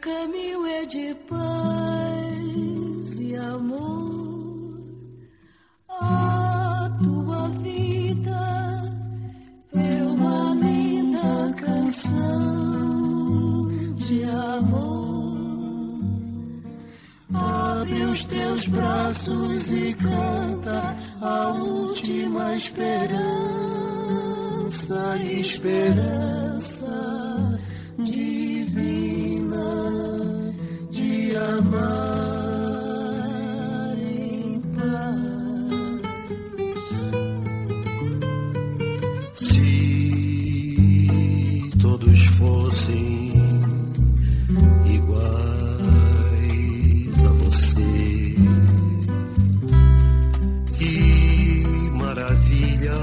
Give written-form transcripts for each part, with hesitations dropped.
caminho é de paz e amor. A tua vida é uma linda canção de amor. Abre os teus braços e canta a última esperança, esperança divina de amar em paz. Se todos fossem iguais a você, que maravilha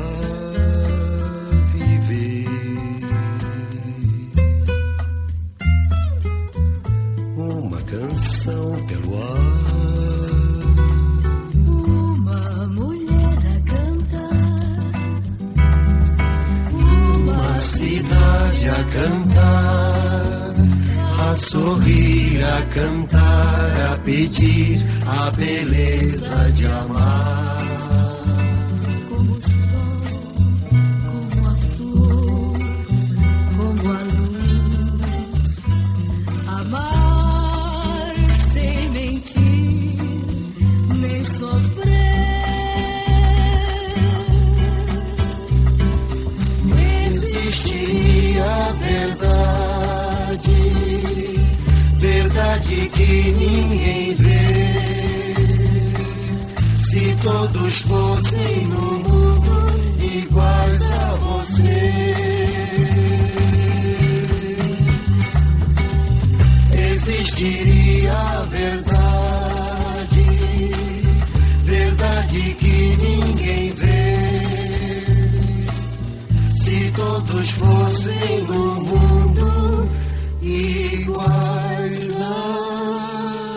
viver. Uma canção pelo ar, uma mulher a cantar, uma cidade a cantar, a sorrir, a cantar, a pedir a beleza de amar. como o sol, como a flor, como a luz. Amar sem mentir, nem sofrer. Existiria a verdade, verdade que ninguém vê. Se todos fossem no mundo iguais a você, existiria a verdade, verdade que ninguém vê. Se todos fossem no mundo iguais a